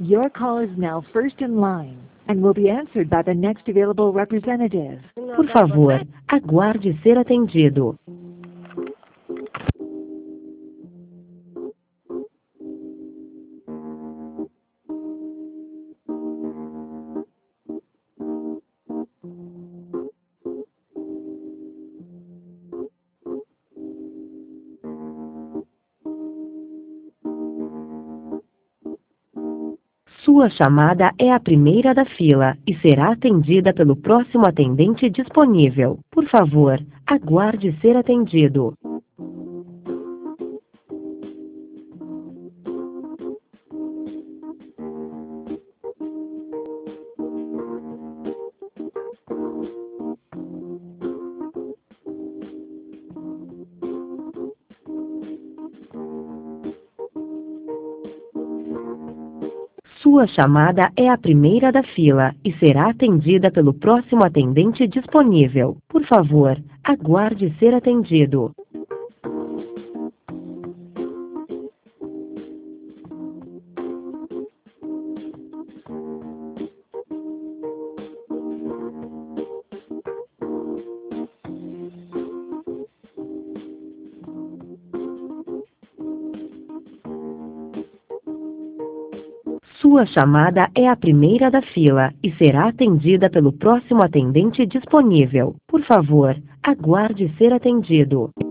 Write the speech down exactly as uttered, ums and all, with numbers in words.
Your call is now first in line and will be answered by the next available representative. Por favor, aguarde ser atendido. Sua chamada é a primeira da fila e será atendida pelo próximo atendente disponível. Por favor, aguarde ser atendido. Sua chamada é a primeira da fila e será atendida pelo próximo atendente disponível. Por favor, aguarde ser atendido. Sua chamada é a primeira da fila e será atendida pelo próximo atendente disponível. Por favor, aguarde ser atendido.